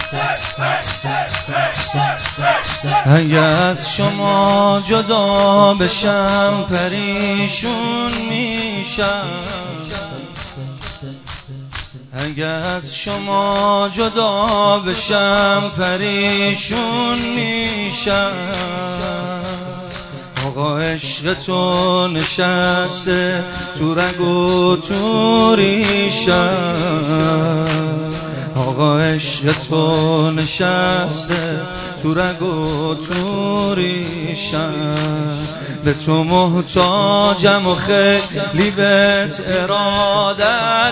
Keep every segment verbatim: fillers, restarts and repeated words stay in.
اگه از شما جدا بشم پریشون میشم، اگه از شما جدا بشم پریشون میشم. آقا عشق تو نشسته تو رگ و تو ریشم، آقا عشق تو نشسته تو رگ و تو ریشم. به تو محتاجم و خیلی بهت ارادت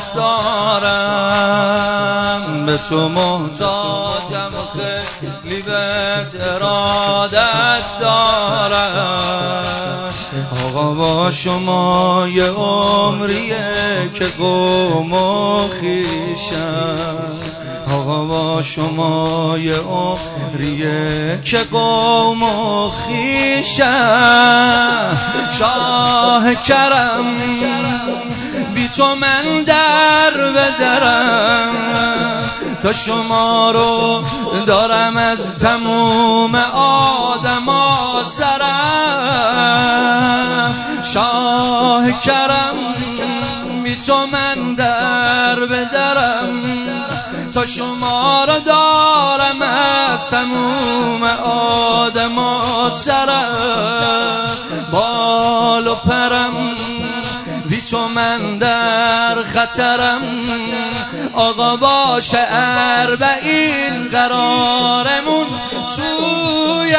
دارم، به تو محتاجم و خیلی بهت ارادت دارم. آقا با شما یه عمریه که قوم و خویشم، آقا با شما یه عمریه که قوم و خویشم. شاه کرم بی تو من در بدرم، تا شما رو دارم از تموم آدما سرم. شاه کرم بی تو من در بدرم، تا شما را دارم از تموم آدما سرم. بال و پرم بی تو من در خطرم، آقا باشه اربعین قرارمون توی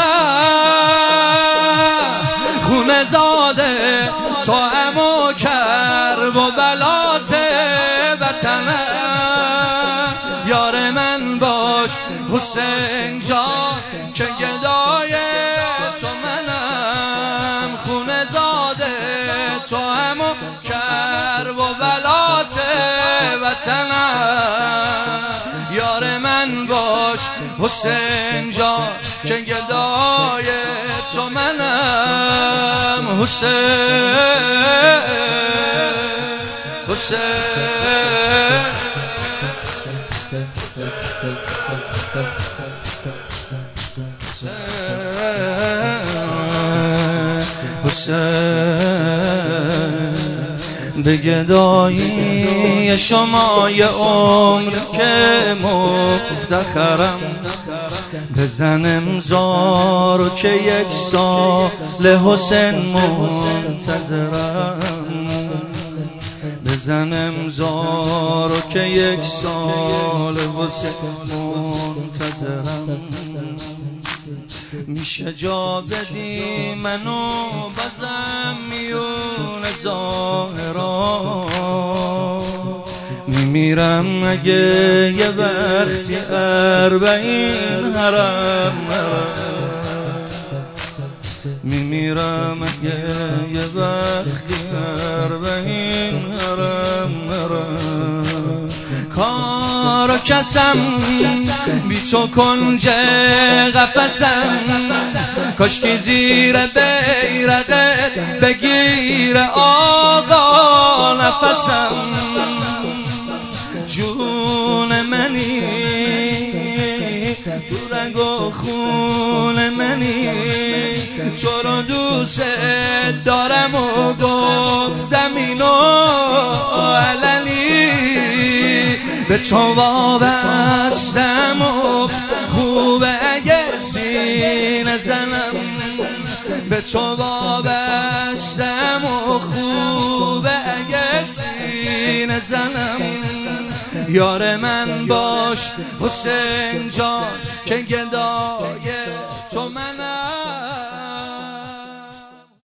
حرم. خونه زاده تو ام و کرب و بلات وطنم، یار من باش حسین جان که گدای تو منم. خونه زاده تو ام و کرب و بلات وطنم، یار من باش حسین جان که گدای تو منم. حسین حسین حسین به گدایی شما یه عمر که مفتخرم، بزن امضا که یک سال حسین منتظرم، بزن امضا که یک سال حسین منتظرم. میشه جا بدی منو بزم میون ظاهرا، میمیرم اگه یه وقتی اربعین حرم نرم، میمیرم اگه یه وقتی اربعین حرم نرم. کار و کسم بی تو کنج قفسم، کاشکی زیر بیرقت بگیر آقا نفسم. جون منی تو رگ و خون منی، تو رو دوست دارم و گفتم اینو علنی. به تو وابستم و خوبه اگه سینه زنم، به تو وابستم و خوبه اگه سینه زنم. یار من باش حسین جان که گدای تو منم.